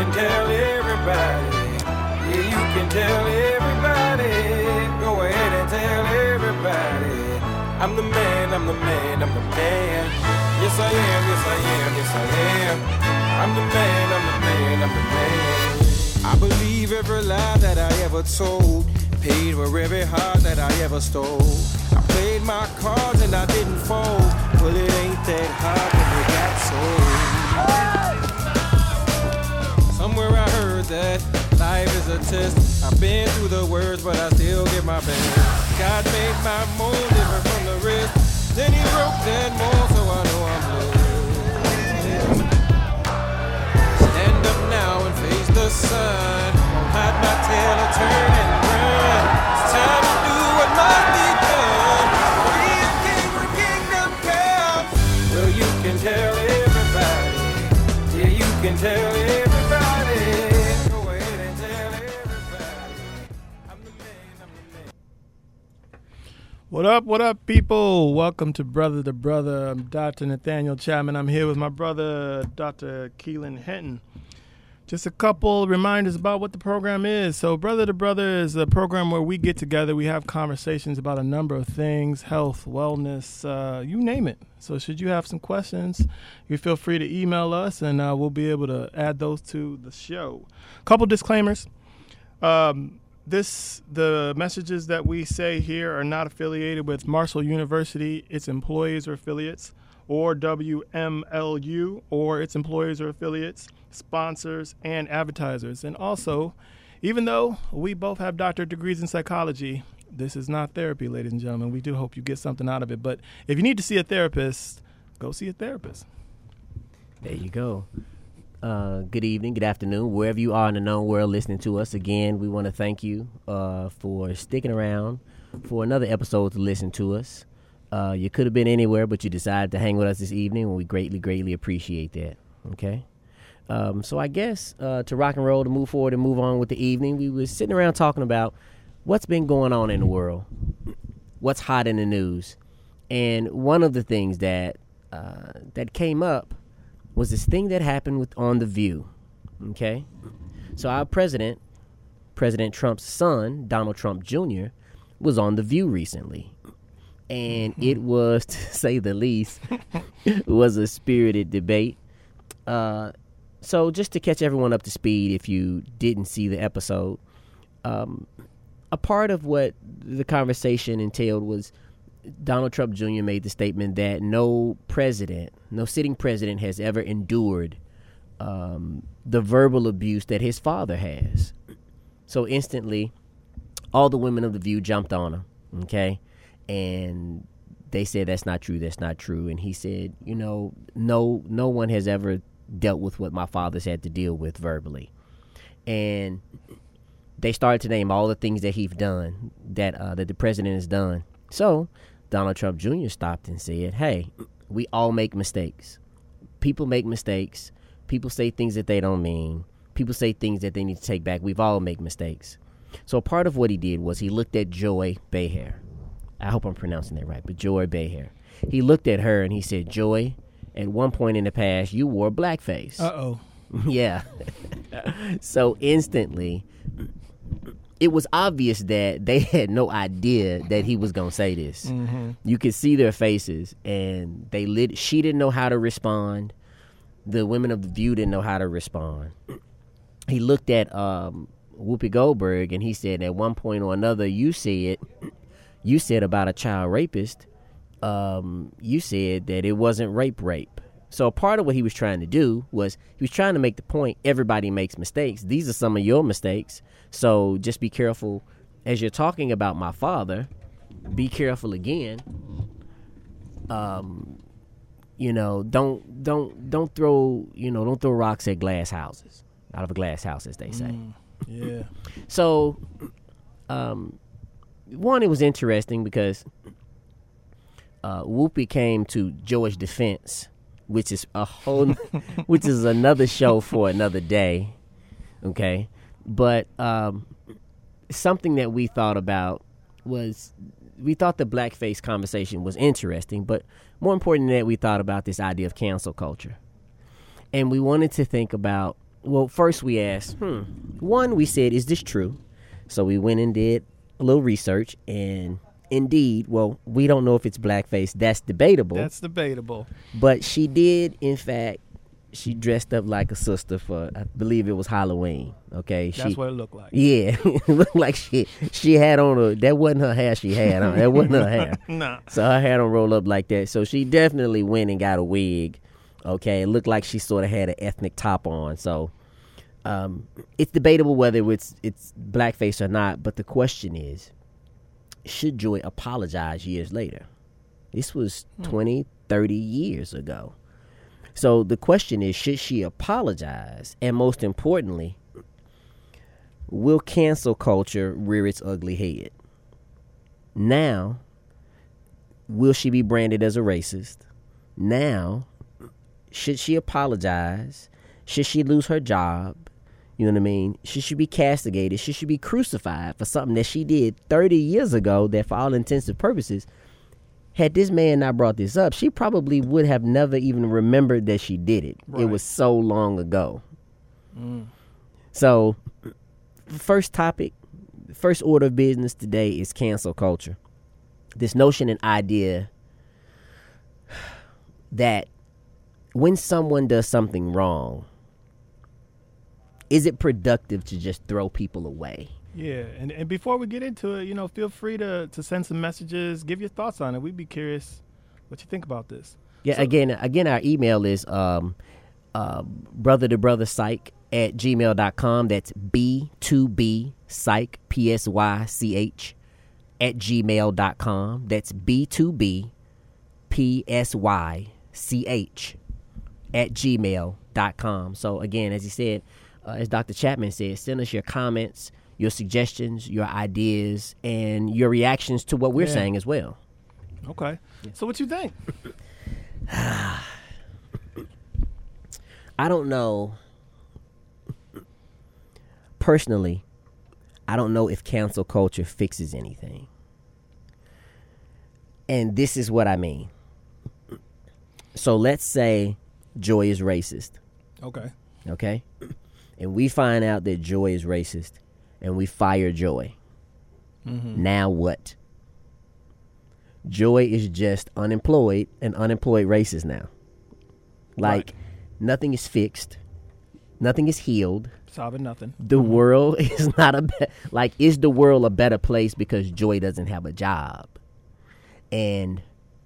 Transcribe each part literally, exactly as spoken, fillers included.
can tell everybody. Yeah, you can tell everybody. Go ahead and tell everybody. I'm the man, I'm the man, I'm the man. Yes, I am, yes, I am, yes, I am. I'm the man, I'm the man, I'm the man. I believe every lie that I ever told. Paid for every heart that I ever stole. I played my cards and I didn't fold. Well, it ain't that hard when you got sold. Somewhere I heard that life is a test. I've been through the worst, but I still give my best. God made my mold different from the rest. Then he broke that mold, so I know I'm blessed. Stand up now and face the sun. Won't hide my tail or turn and run. It's time to do what must be done. Be a king when kingdom comes. Well, you can tell everybody. Yeah, you can tell everybody. Go ahead and tell everybody. I'm the man, I'm the man. What up, what up, people? Welcome to Brother to Brother. I'm Doctor Nathaniel Chapman. I'm here with my brother, Doctor Keelan Hinton. Just a couple reminders about what the program is. So Brother to Brother is a program where we get together. We have conversations about a number of things, health, wellness, uh, you name it. So should you have some questions, you feel free to email us, and uh, we'll be able to add those to the show. Couple disclaimers. Um, this the messages that we say here are not affiliated with Marshall University, its employees or affiliates, or W M L U or its employees or affiliates, sponsors, and advertisers. And also, even though we both have doctorate degrees in psychology, this is not therapy, ladies and gentlemen. We do hope you get something out of it. But if you need to see a therapist, go see a therapist. There you go. Uh, good evening, good afternoon, wherever you are in the known world listening to us. Again, we want to thank you uh, for sticking around for another episode to listen to us. Uh, you could have been anywhere, but you decided to hang with us this evening, and we greatly, greatly appreciate that. Okay? Um, so I guess uh, to rock and roll, to move forward and move on with the evening, we were sitting around talking about what's been going on in the world, what's hot in the news. And one of the things that uh, that came up was this thing that happened with on The View. Okay? So our president, President Trump's son, Donald Trump Junior, was on The View recently. And it was, to say the least, was a spirited debate. Uh, so just to catch everyone up to speed, if you didn't see the episode, um, a part of what the conversation entailed was Donald Trump Junior made the statement that no president, no sitting president has ever endured um, the verbal abuse that his father has. So instantly, all the women of The View jumped on him, okay? And they said, that's not true, that's not true. And he said, you know, no no one has ever dealt with what my father's had to deal with verbally. And they started to name all the things that he's done, that uh, that the president has done. So Donald Trump Junior stopped and said, hey, we all make mistakes. People make mistakes. People say things that they don't mean. People say things that they need to take back. We've all made mistakes. So part of what he did was he looked at Joy Behar. I hope I'm pronouncing that right, but Joy Behar. He looked at her and he said, Joy, at one point in the past, you wore blackface. Uh-oh. Yeah. So instantly, it was obvious that they had no idea that he was going to say this. Mm-hmm. You could see their faces, and they lit. She didn't know how to respond. The women of The View didn't know how to respond. He looked at um, Whoopi Goldberg, and he said, at one point or another, you said... You said about a child rapist, um, you said that it wasn't rape rape. So part of what he was trying to do was he was trying to make the point, everybody makes mistakes. These are some of your mistakes. So just be careful as you're talking about my father. Be careful again. Um, you know, don't don't don't throw you know don't throw rocks at glass houses, out of a glass house, as they say. Mm, yeah. So, um. One, it was interesting because uh, Whoopi came to Joy's defense, which is a whole, which is another show for another day, okay? But um, something that we thought about was, we thought the blackface conversation was interesting, but more important than that, we thought about this idea of cancel culture. And we wanted to think about well, first we asked, hmm, one, we said, is this true? So we went and did a little research, and indeed, well, we don't know if it's blackface. That's debatable. That's debatable. But she did, in fact, she dressed up like a sister for, I believe it was Halloween. Okay, That's she, what it looked like. Yeah, it looked like she she had on a, that wasn't her hair she had on. That wasn't her hair. Nah. So her hair don't roll up like that. So she definitely went and got a wig. Okay, it looked like she sort of had an ethnic top on. So um, it's debatable whether it's it's blackface or not. But the question is, should Joy apologize years later? This was twenty, thirty years ago. So the question is, should she apologize? And most importantly, will cancel culture rear its ugly head? Now, will she be branded as a racist? Now, should she apologize? Should she lose her job? You know what I mean? Should she be castigated? Should she be crucified for something that she did thirty years ago that, for all intents and purposes, had this man not brought this up, she probably would have never even remembered that she did it. Right. It was so long ago. Mm. So, first topic, first order of business today is cancel culture. This notion and idea that when someone does something wrong, is it productive to just throw people away? Yeah, and, and before we get into it, you know, feel free to, to send some messages, give your thoughts on it. We'd be curious what you think about this. Yeah, so, again, again, our email is um, uh, brother to brother psych at gmail dot com. That's B two B psych, P S Y C H, at gmail dot com. That's B two B P S Y C H at gmail dot com. So, again, as he said, uh, as Doctor Chapman said, send us your comments, your suggestions, your ideas, and your reactions to what we're yeah. saying as well. Okay. Yeah. So what you think? I don't know. Personally, I don't know if cancel culture fixes anything. And this is what I mean. So let's say Joy is racist. Okay. Okay? And we find out that Joy is racist. And we fire Joy. Mm-hmm. Now what? Joy is just unemployed, and unemployed racist now. Like, right. Nothing is fixed. Nothing is healed. Solving nothing. The mm-hmm. world is not a... Be- like, is the world a better place because Joy doesn't have a job? And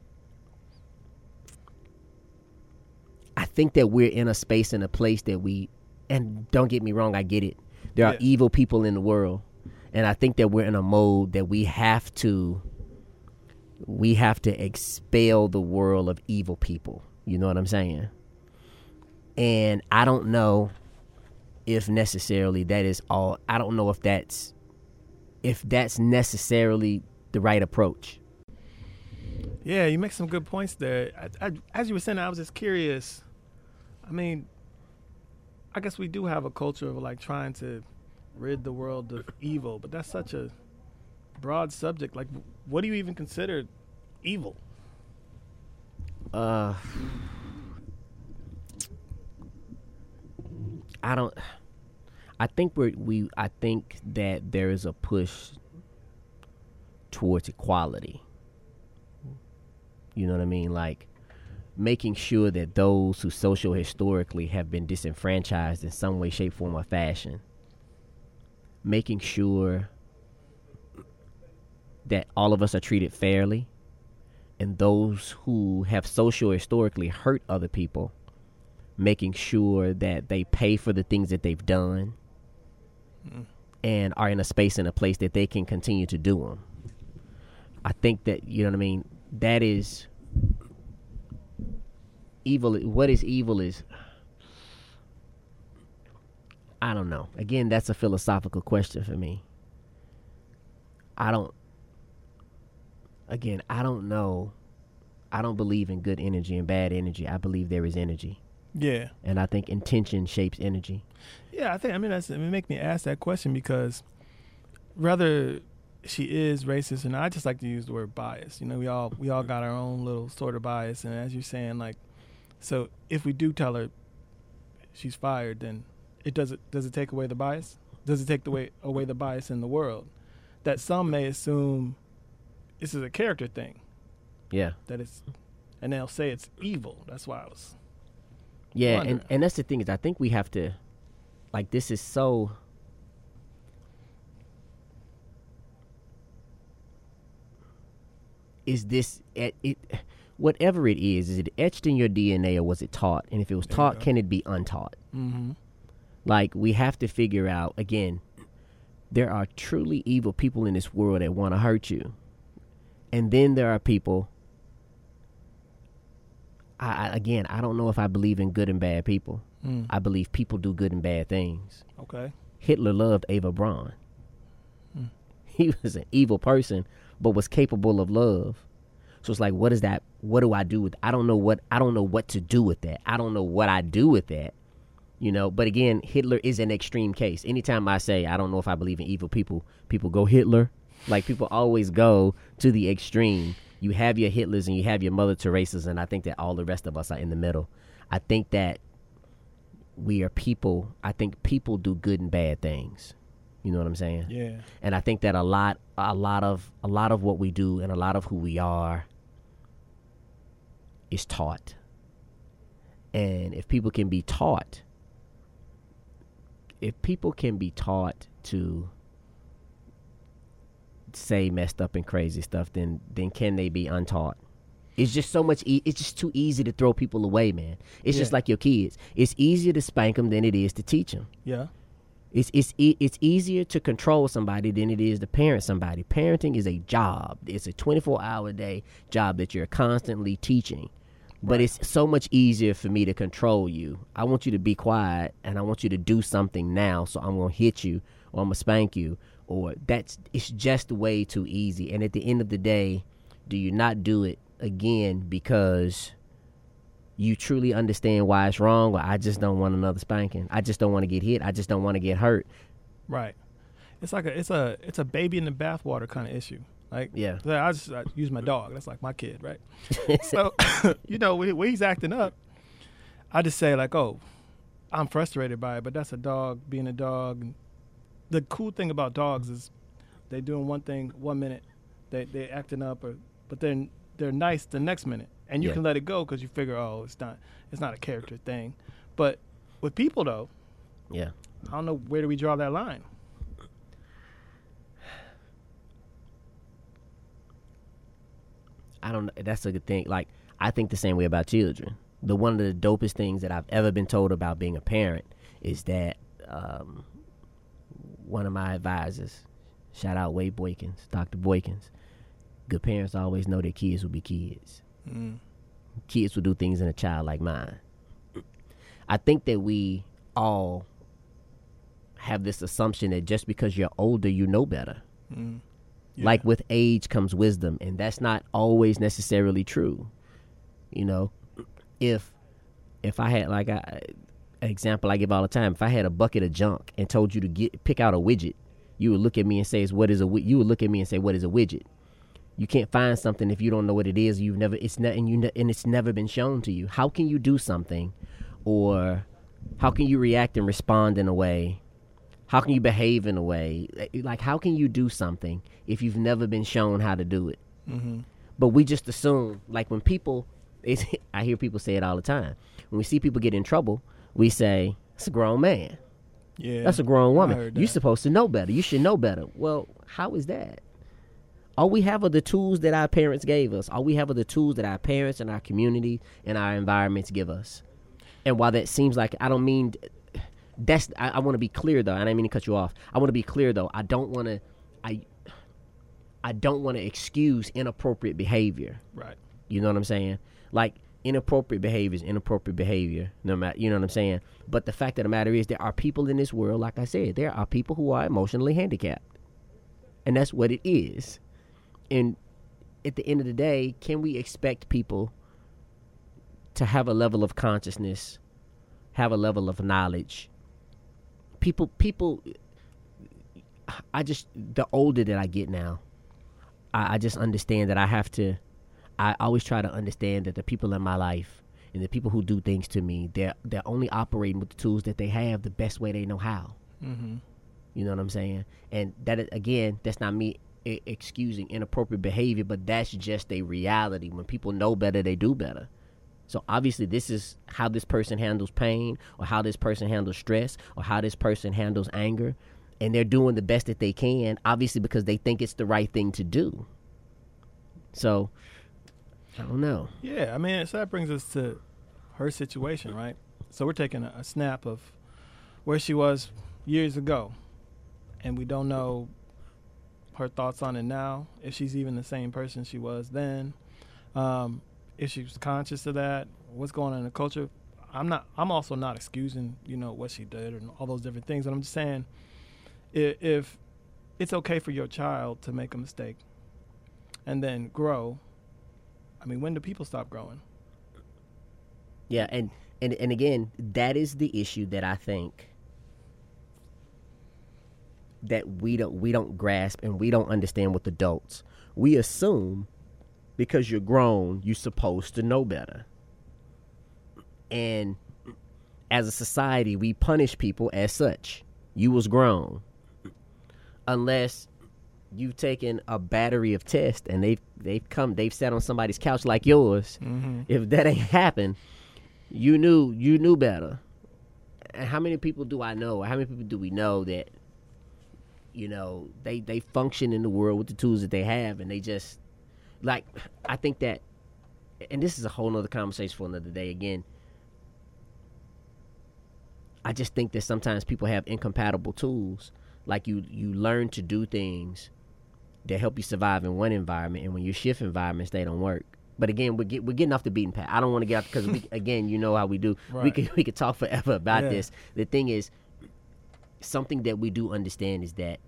I think that we're in a space and a place that we... And don't get me wrong, I get it. There are yeah. evil people in the world, and I think that we're in a mode that we have to we have to expel the world of evil people. You know what I'm saying? And I don't know if necessarily that is all. I don't know if that's if that's necessarily the right approach. Yeah, you make some good points there. I, I, as you were saying, I was just curious. I mean, I guess we do have a culture of like trying to rid the world of evil, but that's such a broad subject. Like, what do you even consider evil? Uh, I don't. I think we're we. I think that there is a push towards equality. You know what I mean? Like, making sure that those who social historically have been disenfranchised in some way, shape, form, or fashion, making sure that all of us are treated fairly, and those who have social historically hurt other people, making sure that they pay for the things that they've done mm. and are in a space and a place that they can continue to do them. I think that, you know what I mean, that is evil. What is evil is, I don't know. Again, that's a philosophical question for me. I don't, again, I don't know. I don't believe in good energy and bad energy. I believe there is energy. Yeah. And I think intention shapes energy. Yeah, I think, I mean, that's, it make me ask that question because whether she is racist or not, I just like to use the word bias. You know, we all, we all got our own little sort of bias. And as you're saying, like, so if we do tell her she's fired, then it does it does it take away the bias? Does it take the way away the bias in the world? That some may assume this is a character thing. Yeah. That it's, and they'll say it's evil. That's why I was. Yeah, wondering. and and that's the thing is I think we have to, like, this is so. Is this it, it? Whatever it is, is it etched in your D N A or was it taught? And if it was There you taught, go. can it be untaught? Mm-hmm. Like, we have to figure out, again, there are truly evil people in this world that want to hurt you. And then there are people, I, I again, I don't know if I believe in good and bad people. Mm. I believe people do good and bad things. Okay. Hitler loved Eva Braun. Mm. He was an evil person, but was capable of love. So it's like, what is that? What do I do with? I don't know what. I don't know what to do with that. I don't know what I do with that. You know. But again, Hitler is an extreme case. Anytime I say I don't know if I believe in evil people, people go Hitler. Like, people always go to the extreme. You have your Hitlers and you have your Mother Teresas, and I think that all the rest of us are in the middle. I think that we are people. I think people do good and bad things. You know what I'm saying? Yeah. And I think that a lot, a lot of, a lot of what we do and a lot of who we are is taught. And if people can be taught, if people can be taught to say messed up and crazy stuff, then then can they be untaught? It's just so much. E- it's just too easy to throw people away, man. It's Yeah. just like your kids. It's easier to spank them than it is to teach them. Yeah. It's it's e- it's easier to control somebody than it is to parent somebody. Parenting is a job. It's a twenty-four hour a day job that you're constantly teaching. But Right. it's so much easier for me to control you. I want you to be quiet, and I want you to do something now, so I'm going to hit you, or I'm going to spank you, or that's, it's just way too easy. And at the end of the day, do you not do it again because you truly understand why it's wrong, or I just don't want another spanking? I just don't want to get hit. I just don't want to get hurt. Right. It's like a it's a it's a baby in the bathwater kind of issue. Like, Yeah. like, I just I use my dog. That's like my kid, right? So, you know, when, when he's acting up, I just say like, "Oh, I'm frustrated by it," but that's a dog being a dog. The cool thing about dogs is they doing one thing one minute, they they acting up, or but then they're nice the next minute, and you Yeah. can let it go because you figure, oh, it's not it's not a character thing. But with people though, Yeah. I don't know, where do we draw that line? I don't know. That's a good thing. Like, I think the same way about children. The one of the dopest things that I've ever been told about being a parent is that um, one of my advisors, shout out Wade Boykins, Doctor Boykins, good parents always know their kids will be kids. Mm. Kids will do things in a child like mine. I think that we all have this assumption that just because you're older, you know better. Mm. Yeah. Like, with age comes wisdom, and that's not always necessarily true. You know, if if I had, like, I, an example I give all the time, if I had a bucket of junk and told you to get pick out a widget, you would look at me and say, "What is a wi-" you would look at me and say, "What is a widget?" You can't find something if you don't know what it is. You've never it's ne- and you ne- and it's never been shown to you. How can you do something, or how can you react and respond in a way? How can you behave in a way? Like, how can you do something if you've never been shown how to do it? Mm-hmm. But we just assume, like, when people, it's, I hear people say it all the time. When we see people get in trouble, we say, "That's a grown man. Yeah. That's a grown I woman. heard You're that. supposed to know better. You should know better." Well, how is that? All we have are the tools that our parents gave us. All we have are the tools that our parents and our community and our environments give us. And while that seems like, I don't mean, that's, I, I want to be clear though, and I didn't mean to cut you off. I want to be clear though. I don't want to, I, I don't want to excuse inappropriate behavior. Right. You know what I'm saying? Like, inappropriate behavior is inappropriate behavior, no matter, you know what I'm saying? But the fact of the matter is, there are people in this world, like I said, there are people who are emotionally handicapped. And that's what it is. And at the end of the day, can we expect people to have a level of consciousness, have a level of knowledge? People, people, I just, the older that I get now, I, I just understand that I have to, I always try to understand that the people in my life And the people who do things to me, they're they're only operating with the tools that they have the best way they know how. Mm-hmm. You know what I'm saying? And that is, again, that's not me I- excusing inappropriate behavior, but that's just a reality. When people know better, they do better. So obviously this is how this person handles pain, or how this person handles stress, or how this person handles anger. And they're doing the best that they can, obviously because they think it's the right thing to do. So, I don't know. Yeah, I mean, so that brings us to her situation, right? So we're taking a, a snap of where she was years ago, and we don't know her thoughts on it now, if she's even the same person she was then, um, if she was conscious of that, what's going on in the culture. I'm not. I'm also not excusing, you know, what she did and all those different things. And I'm just saying, if, if it's okay for your child to make a mistake and then grow, I mean, when do people stop growing? Yeah, and, and, and again, that is the issue that I think that we don't we don't grasp, and we don't understand with adults. We assume because you're grown, you're supposed to know better. And as a society, we punish people as such. You was grown. Unless you've taken a battery of tests and they've they've come they've sat on somebody's couch like yours. Mm-hmm. If that ain't happened, you knew you knew better. And how many people do I know? Or how many people do we know that, you know, they, they function in the world with the tools that they have, and they just, like, I think that, and this is a whole nother conversation for another day again, I just think that sometimes people have incompatible tools. Like, you, you learn to do things that help you survive in one environment, and when you shift environments, they don't work. But again, we're, get, we're getting off the beaten path. I don't want to get off, because, we, again, you know how we do. Right. We could, we could talk forever about Yeah. this. The thing is, something that we do understand is that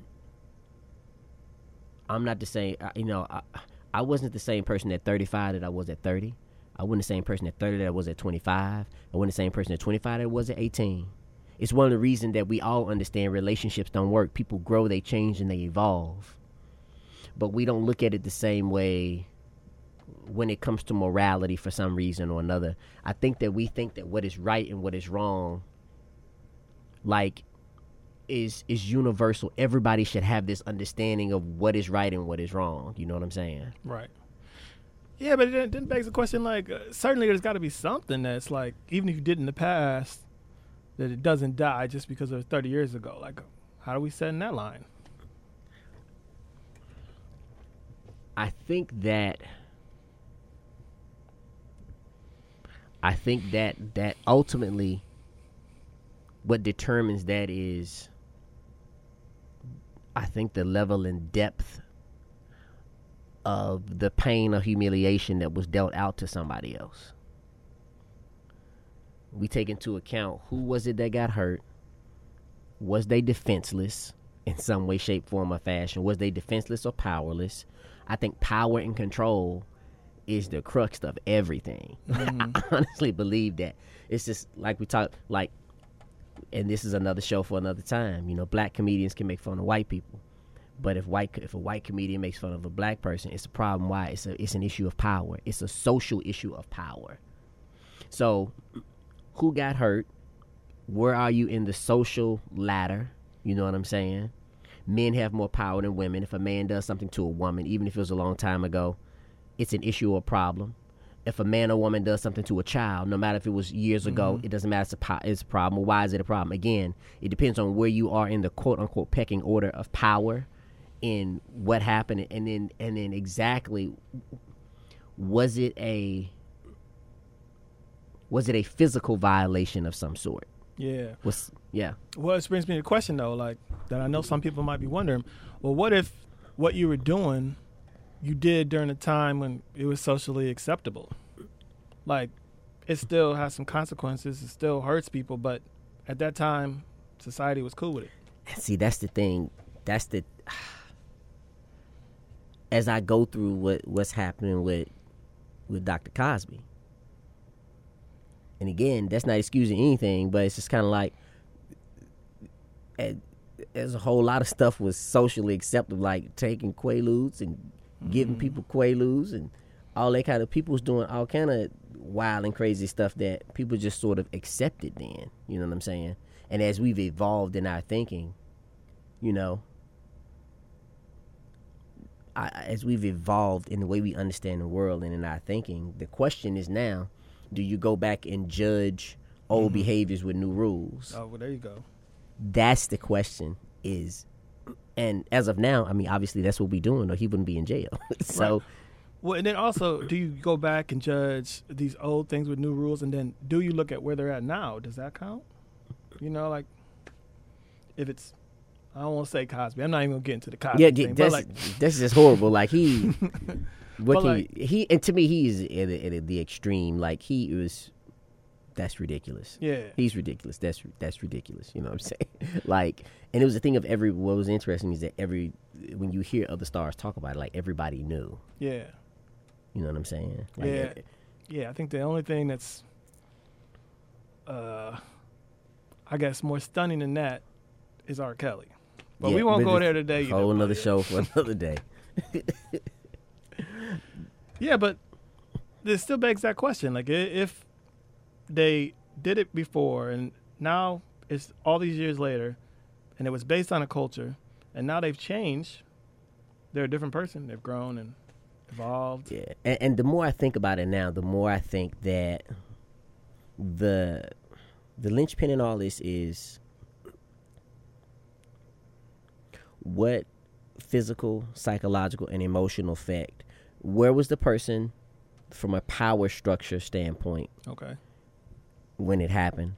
I'm not the same, you know, I, I wasn't the same person at thirty-five that I was at thirty. I wasn't the same person at thirty that I was at twenty-five. I wasn't the same person at twenty-five that I was at eighteen. It's one of the reasons that we all understand relationships don't work. People grow, they change, and they evolve. But we don't look at it the same way when it comes to morality for some reason or another. I think that we think that what is right and what is wrong, like, is is universal. Everybody should have this understanding of what is right and what is wrong. You know what I'm saying? Right. Yeah, but it then begs the question, like, uh, certainly there's got to be something that's like, even if you did in the past, that it doesn't die just because it was thirty years ago. Like, how do we set in that line? I think that I think that that ultimately what determines that is, I think, the level and depth of the pain or humiliation that was dealt out to somebody else. We take into account, who was it that got hurt? Was they defenseless in some way, shape, form, or fashion? Was they defenseless or powerless? I think power and control is the crux of everything. Mm-hmm. I honestly believe that. It's just like we talk, like, and this is another show for another time. You know, black comedians can make fun of white people, but if white if a white comedian makes fun of a black person, it's a problem. Why? It's a it's an issue of power. It's a social issue of power. So, who got hurt? Where are you in the social ladder? You know what I'm saying? Men have more power than women. If a man does something to a woman, even if it was a long time ago, it's an issue or problem. If a man or woman does something to a child, no matter if it was years mm-hmm. ago, it doesn't matter. It's a, po- it's a problem. Why is it a problem? Again, it depends on where you are in the quote-unquote pecking order of power, in what happened, and then and then exactly, was it a was it a physical violation of some sort? Yeah. Was yeah. Well, it brings me to the question, though, like, that I know some people might be wondering, well, what if what you were doing, you did during a time when it was socially acceptable? Like, it still has some consequences. It still hurts people, but at that time, society was cool with it. See, that's the thing. That's the... As I go through what, what's happening with with Doctor Cosby, and again, that's not excusing anything, but it's just kind of like, there's a whole lot of stuff was socially acceptable, like taking Quaaludes and giving mm-hmm. people Quaaludes and all that kind of, people was doing all kind of wild and crazy stuff that people just sort of accepted then. You know what I'm saying? And as we've evolved in our thinking, you know, I, as we've evolved in the way we understand the world and in our thinking, the question is now, do you go back and judge old mm-hmm. behaviors with new rules? Oh, well, there you go. That's the question is, and as of now, I mean, obviously that's what we're doing, or he wouldn't be in jail. So, right. Well, and then also, do you go back and judge these old things with new rules, and then do you look at where they're at now? Does that count? You know, like if it's, I don't want to say Cosby. I'm not even gonna get into the Cosby yeah, thing. that's But like, that's just horrible. Like he, what But can like- you, he and to me he's at, the- at the extreme. Like he was, that's ridiculous. yeah, He's ridiculous. That's that's ridiculous. You know what I'm saying? Like, and it was the thing of every. What was interesting is that every when you hear other stars talk about it, like everybody knew. yeah, You know what I'm saying? Like, yeah, yeah. I think the only thing that's, uh, I guess more stunning than that is R. Kelly. But yeah, we won't but go it's there today. a You whole know, another but, yeah. show for another day. Yeah, but it still begs that question. Like, i- if they did it before and now it's all these years later and it was based on a culture and now they've changed, they're a different person. They've grown and evolved. Yeah, and, and the more I think about it now, the more I think that the the linchpin in all this is what physical, psychological, and emotional effect. Where was the person from a power structure standpoint Okay. when it happened,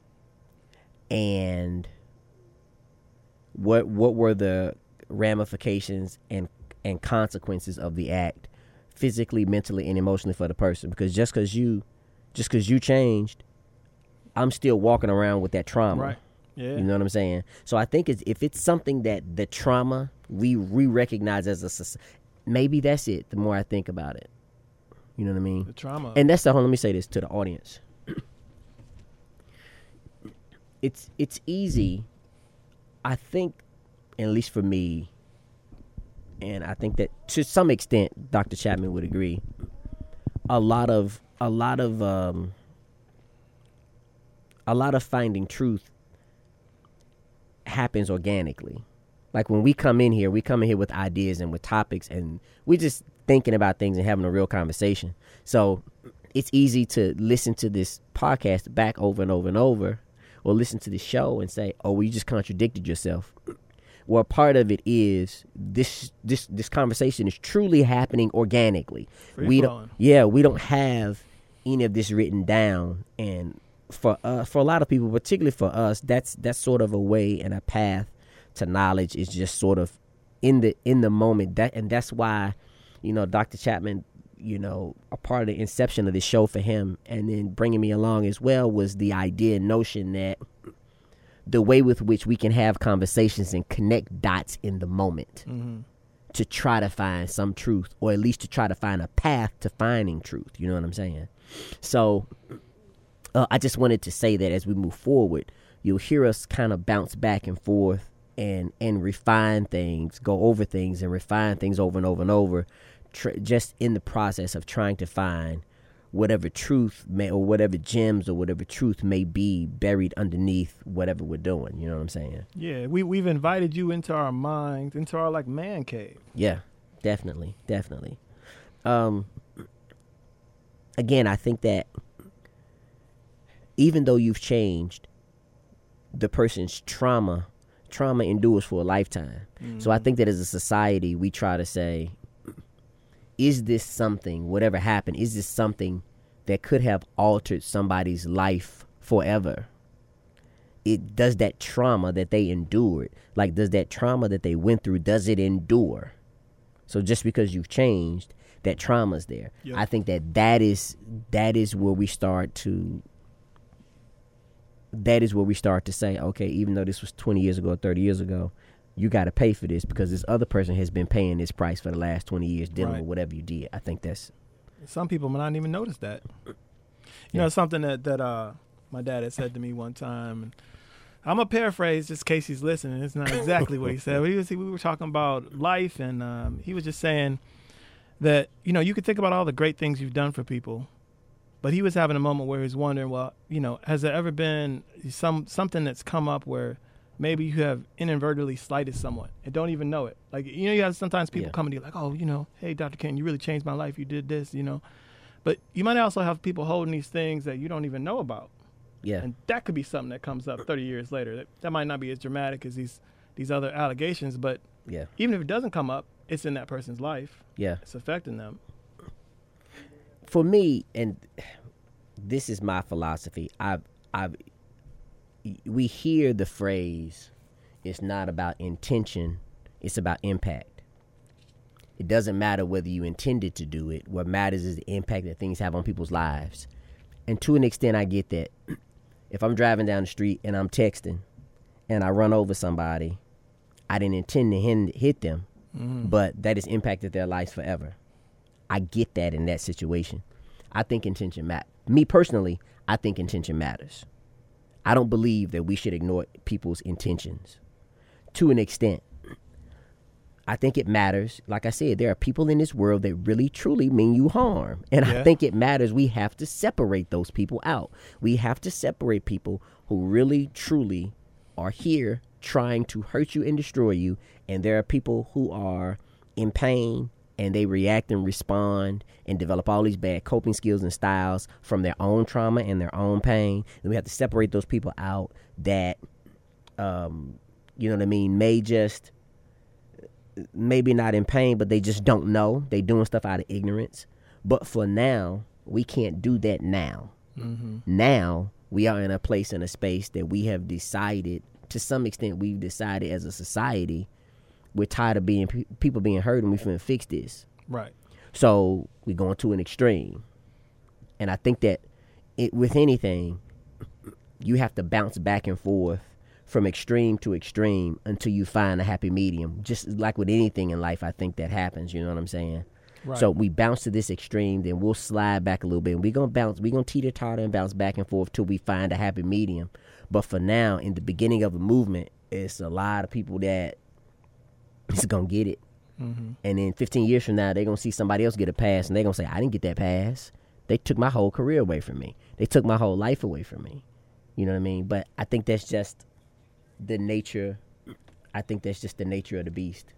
and what what were the ramifications and and consequences of the act, physically, mentally, and emotionally for the person? Because just because you, just because you changed, I'm still walking around with that trauma. Right. Yeah. You know what I'm saying? So I think it's, if it's something that the trauma we we recognize as a soc- maybe that's it. The more I think about it, you know what I mean? The trauma. And that's the whole. Let me say this to the audience. It's it's easy, I think, at least for me, and I think that to some extent, Doctor Chapman would agree. A lot of a lot of um, a lot of finding truth happens organically. Like when we come in here, we come in here with ideas and with topics, and we're just thinking about things and having a real conversation. So it's easy to listen to this podcast back over and over and over, or listen to the show and say, oh, well, you just contradicted yourself. Well, part of it is this this this conversation is truly happening organically. Free we flowing. don't, yeah, we don't have any of this written down, and for uh, for a lot of people, particularly for us, that's that's sort of a way and a path to knowledge is just sort of in the in the moment. That and that's why, you know, Doctor Chapman, you know, a part of the inception of the show for him, and then bringing me along as well, was the idea and notion that the way with which we can have conversations and connect dots in the moment Mm-hmm. to try to find some truth, or at least to try to find a path to finding truth. You know what I'm saying? So uh, I just wanted to say that as we move forward, you'll hear us kind of bounce back and forth and and refine things, go over things and refine things over and over and over, tr- just in the process of trying to find whatever truth may, or whatever gems or whatever truth may be buried underneath whatever we're doing. You know what I'm saying? Yeah, we we've invited you into our minds, into our like man cave. Yeah, definitely, definitely. Um, again, I think that even though you've changed, the person's trauma, trauma endures for a lifetime. Mm-hmm. So I think that as a society, we try to say, is this something, whatever happened, is this something that could have altered somebody's life forever? It does that trauma that they endured, like does that trauma that they went through, does it endure? So just because you've changed, that trauma's there. Yep. I think that that is that is where we start to that is where we start to say, okay, even though this was twenty years ago, thirty years ago, you got to pay for this because this other person has been paying this price for the last twenty years dealing Right. with whatever you did. I think that's Some people might not even notice that. You Yeah. know, something that that uh my dad had said to me one time, and I'm gonna paraphrase just in case he's listening. It's not exactly what he said, but he was, we were talking about life, and um, he was just saying that, you know, you could think about all the great things you've done for people, But he was having a moment where he's wondering, well, you know, has there ever been some something that's come up where maybe you have inadvertently slighted someone and don't even know it? Like, you know, you have sometimes people Yeah. come to you like, oh, you know, hey, Doctor Ken, you really changed my life. You did this, you know. But you might also have people holding these things that you don't even know about. Yeah. And that could be something that comes up thirty years later. That, that might not be as dramatic as these these other allegations, but Yeah. even if it doesn't come up, it's in that person's life. Yeah. It's affecting them. For me, and this is my philosophy, I've, I've, we hear the phrase, it's not about intention, it's about impact. It doesn't matter whether you intended to do it. What matters is the impact that things have on people's lives. And to an extent, I get that. If I'm driving down the street and I'm texting and I run over somebody, I didn't intend to hin- hit them, Mm-hmm. but that has impacted their lives forever. I get that in that situation. I think intention matters. Me personally, I think intention matters. I don't believe that we should ignore people's intentions. To an extent, I think it matters. Like I said, there are people in this world that really, truly mean you harm. And Yeah. I think it matters. We have to separate those people out. We have to separate people who really, truly are here trying to hurt you and destroy you. And there are people who are in pain and they react and respond and develop all these bad coping skills and styles from their own trauma and their own pain. And we have to separate those people out that, um, you know what I mean, may just, maybe not in pain, but they just don't know. They doing stuff out of ignorance. But for now, we can't do that now. Mm-hmm. Now, we are in a place and a space that we have decided, to some extent, we've decided as a society, we're tired of being pe- people being hurt, and we finna fix this. Right. So we're going to an extreme. And I think that it, with anything, you have to bounce back and forth from extreme to extreme until you find a happy medium. Just like with anything in life, I think that happens. You know what I'm saying? Right. So we bounce to this extreme, then we'll slide back a little bit. We're going to bounce, we're going to teeter-totter and bounce back and forth till we find a happy medium. But for now, in the beginning of the movement, it's a lot of people that is going to get it. Mm-hmm. And then fifteen years from now, they're going to see somebody else get a pass, and they're going to say, I didn't get that pass. They took my whole career away from me. They took my whole life away from me. You know what I mean? But I think that's just the nature. I think that's just the nature of the beast.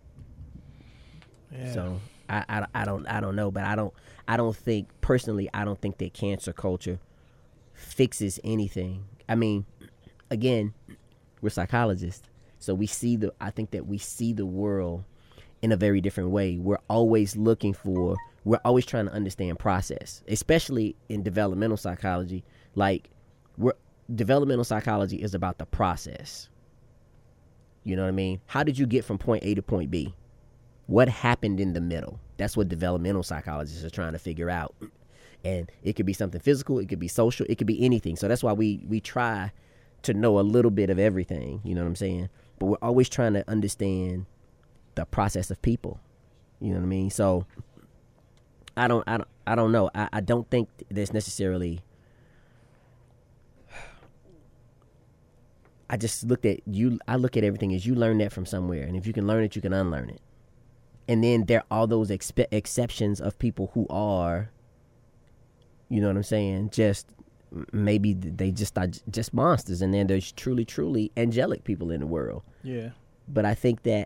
Yeah. So I, I, I don't I don't know, but I don't I don't think personally I don't think that cancer culture fixes anything. I mean, again, we're psychologists, so we see the I think that we see the world in a very different way. We're always looking for we're always trying to understand process, especially in developmental psychology. Like we're developmental psychology is about the process. You know what I mean? How did you get from point A to point B? What happened in the middle? That's what developmental psychologists are trying to figure out. And it could be something physical, it could be social, it could be anything. So that's why we we try to know a little bit of everything, you know what I'm saying? But we're always trying to understand the process of people. You know what I mean? So I don't I don't I don't know. I, I don't think there's necessarily I just looked at you I look at everything as you learn that from somewhere, and if you can learn it, you can unlearn it. And then there are those expe- exceptions of people who are, you know what I'm saying, just maybe they just are just monsters, and then there's truly, truly angelic people in the world. Yeah. But I think that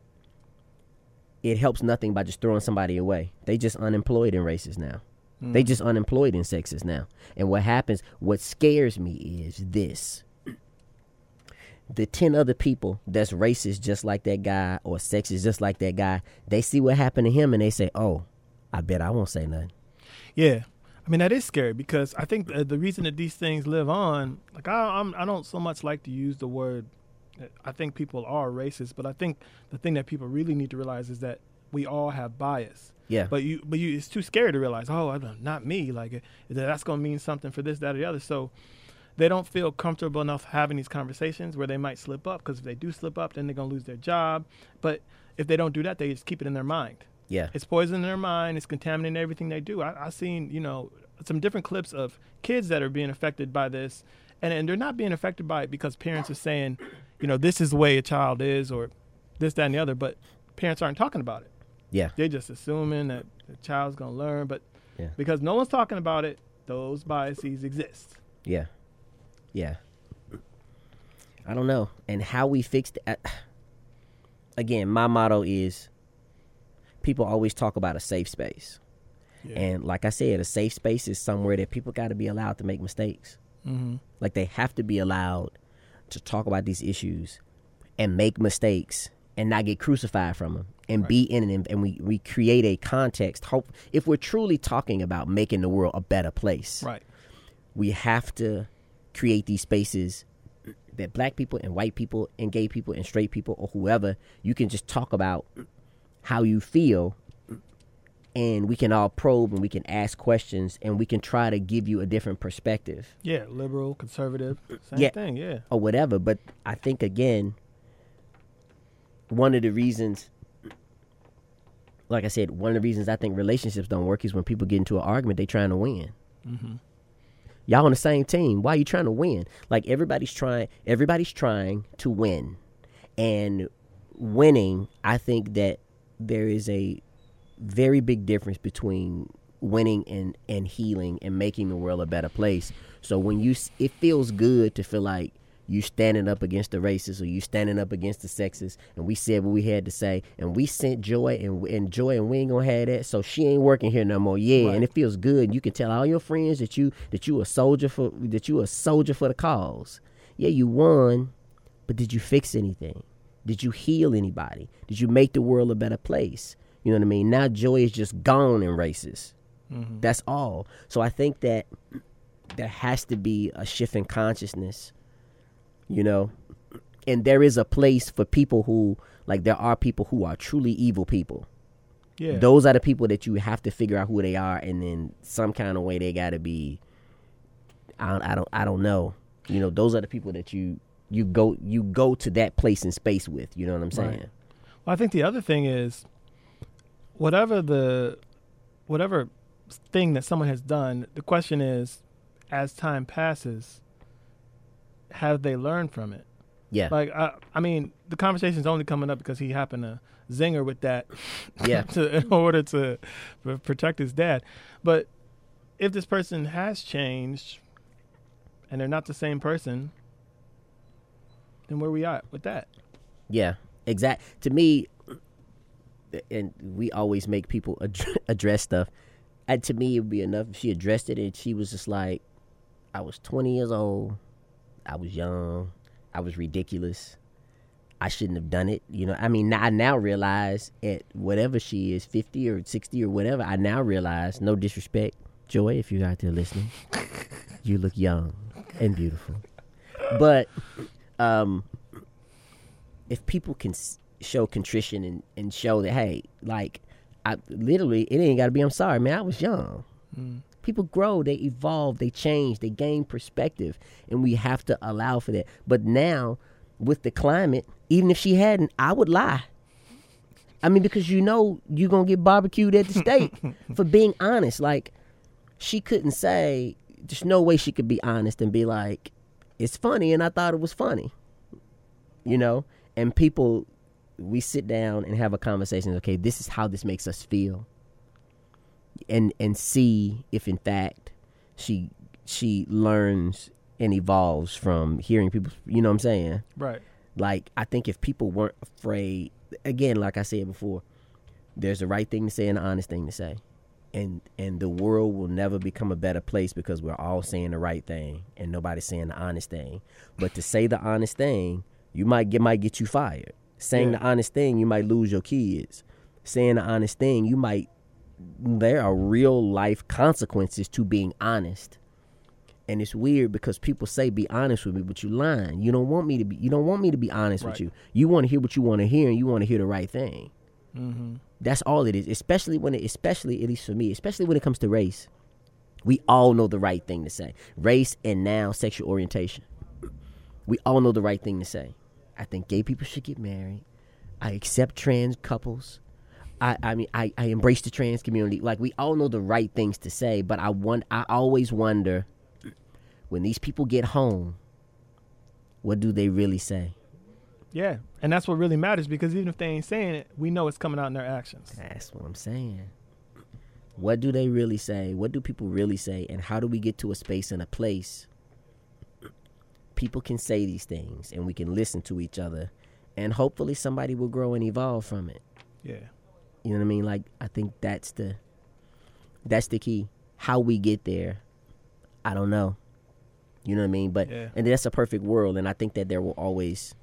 it helps nothing by just throwing somebody away. They just unemployed and racist now. Mm. They just unemployed and sexist now. And what happens, what scares me is this. The ten other people that's racist just like that guy or sexist just like that guy, they see what happened to him and they say, oh, I bet I won't say nothing. Yeah. I mean, that is scary because I think the, the reason that these things live on, like I I'm, I don't so much like to use the word, I think people are racist, but I think the thing that people really need to realize is that we all have bias. Yeah. But you, but you, it's too scary to realize, oh, I don't, not me. Like that's going to mean something for this, that, or the other. So they don't feel comfortable enough having these conversations where they might slip up, because if they do slip up, then they're going to lose their job. But if they don't do that, they just keep it in their mind. Yeah. It's poisoning their mind. It's contaminating everything they do. I, I've seen, you know, some different clips of kids that are being affected by this, and, and they're not being affected by it because parents are saying, you know, this is the way a child is, or this, that, and the other, but parents aren't talking about it. Yeah. They're just assuming that the child's going to learn, but yeah. because no one's talking about it, those biases exist. Yeah. Yeah. I don't know. And how we fix that. Again, my motto is people always talk about a safe space. Yeah. And like I said, a safe space is somewhere that people got to be allowed to make mistakes. Mm-hmm. Like they have to be allowed to talk about these issues and make mistakes and not get crucified from them and right. be in it. And we, we create a context. Hope if we're truly talking about making the world a better place, right. we have to create these spaces that black people and white people and gay people and straight people or whoever, you can just talk about how you feel and we can all probe and we can ask questions and we can try to give you a different perspective. Yeah, liberal, conservative, same yeah, thing, yeah. Or whatever. But I think, again, one of the reasons, like I said, one of the reasons I think relationships don't work is when people get into an argument, they trying to win. Mm-hmm. Y'all on the same team. Why are you trying to win? Like everybody's trying, everybody's trying to win. And winning, I think that there is a very big difference between winning and, and healing and making the world a better place. So when you, it feels good to feel like you standing up against the racists or you standing up against the sexists, and we said what we had to say, and we sent Joy and, and Joy, and we ain't gonna have that. So she ain't working here no more. Yeah, right. And it feels good. You can tell all your friends that you that you a soldier for that you a soldier for the cause. Yeah, you won, but did you fix anything? Did you heal anybody? Did you make the world a better place? You know what I mean? Now Joy is just gone and racist. Mm-hmm. That's all. So I think that there has to be a shift in consciousness. You know, and there is a place for people who, like, there are people who are truly evil people. Yeah. Those are the people that you have to figure out who they are, and then some kind of way they got to be. I don't, I don't, I don't know. You know, those are the people that you you go you go to that place and space with. You know what I'm saying? Right. Well, I think the other thing is, whatever the, whatever thing that someone has done, the question is, as time passes, have they learned from it? Yeah. Like, I, I mean, the conversation's only coming up because he happened to zing her with that yeah. to, in order to protect his dad. But if this person has changed and they're not the same person, then where we at with that? Yeah, exactly. To me, and we always make people ad- address stuff, and to me it would be enough if she addressed it and she was just like, I was twenty years old. I was young. I was ridiculous. I shouldn't have done it. You know, I mean, I now realize at whatever she is, fifty or sixty or whatever, I now realize, no disrespect, Joy, if you're out there listening, you look young and beautiful. But um, if people can s- show contrition and, and show that, hey, like, I literally, it ain't got to be, I'm sorry, man, I was young. Mm. People grow, they evolve, they change, they gain perspective, and we have to allow for that. But now, with the climate, even if she hadn't, I would lie. I mean, because you know you're going to get barbecued at the stake for being honest. Like, she couldn't say, there's no way she could be honest and be like, it's funny, and I thought it was funny. You know? And people, we sit down and have a conversation, okay, this is how this makes us feel. And and see if in fact she she learns and evolves from hearing people. You know what I'm saying? Right. Like, I think if people weren't afraid, again, like I said before, there's the right thing to say and the honest thing to say, and and the world will never become a better place because we're all saying the right thing and nobody's saying the honest thing. But to say the honest thing, you might get might get you fired. Saying yeah. the honest thing, you might lose your kids. Saying the honest thing, you might. There are real life consequences to being honest. And it's weird because people say be honest with me, but you lying. You don't want me to be you don't want me to be honest right. with you. You want to hear what you want to hear, and you want to hear the right thing. Mm-hmm. That's all it is. Especially when it especially at least for me, especially when it comes to race. We all know the right thing to say. Race and now sexual orientation. We all know the right thing to say. I think gay people should get married. I accept trans couples. I, I mean, I, I embrace the trans community. Like, we all know the right things to say, but I want, I always wonder, when these people get home, what do they really say? Yeah, and that's what really matters, because even if they ain't saying it, we know it's coming out in their actions. That's what I'm saying. What do they really say? What do people really say? And how do we get to a space and a place people can say these things and we can listen to each other, and hopefully somebody will grow and evolve from it. Yeah. You know what I mean? Like, I think that's the that's the key. How we get there, I don't know. You know what I mean? But yeah. And that's a perfect world, and I think that there will always,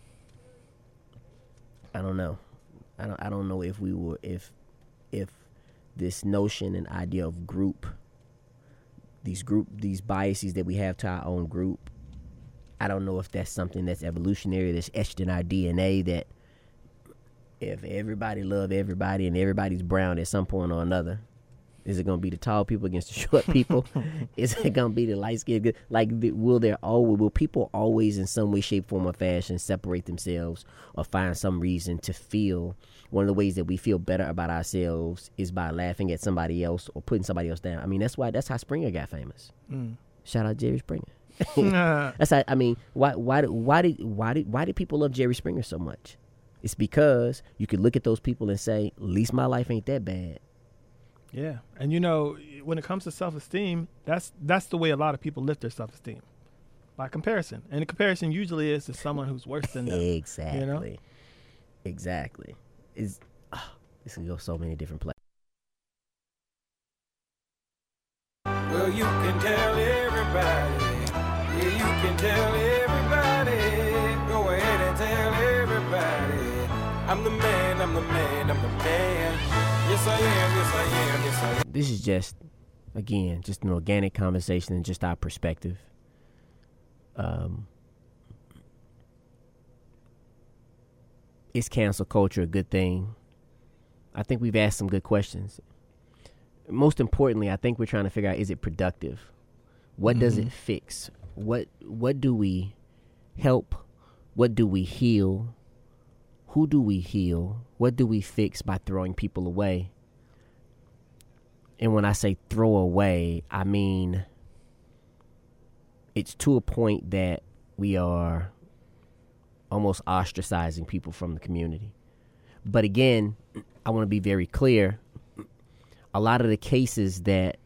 I don't know. I don't I don't know if we were if if this notion and idea of group, these group these biases that we have to our own group, I don't know if that's something that's evolutionary, that's etched in our D N A, that if everybody love everybody and everybody's brown at some point or another, is it going to be the tall people against the short people? Is it going to be the light skinned? Like, the, will there always, will people always in some way, shape, form, or fashion separate themselves or find some reason to feel? One of the ways that we feel better about ourselves is by laughing at somebody else or putting somebody else down. I mean, that's why, that's how Springer got famous. Mm. Shout out Jerry Springer. That's how, I mean, why, why, why did, why did, why did people love Jerry Springer so much? It's because you could look at those people and say, at least my life ain't that bad. Yeah. And, you know, when it comes to self-esteem, that's that's the way a lot of people lift their self-esteem, by comparison. And the comparison usually is to someone who's worse than them. Exactly. You know? Exactly. It's, oh, this can go so many different places. Well, you can tell everybody. Yeah, you can tell everybody. Go ahead and tell everybody. I'm the man, I'm the man, I'm the man. Yes, I am, yes, I am, yes, I am. This is just, again, just an organic conversation and just our perspective. Um, is cancel culture a good thing? I think we've asked some good questions. Most importantly, I think we're trying to figure out, is it productive? What mm-hmm. does it fix? What What do we help? What do we heal? Who do we heal? What do we fix by throwing people away? And when I say throw away, I mean it's to a point that we are almost ostracizing people from the community. But again, I want to be very clear. A lot of the cases that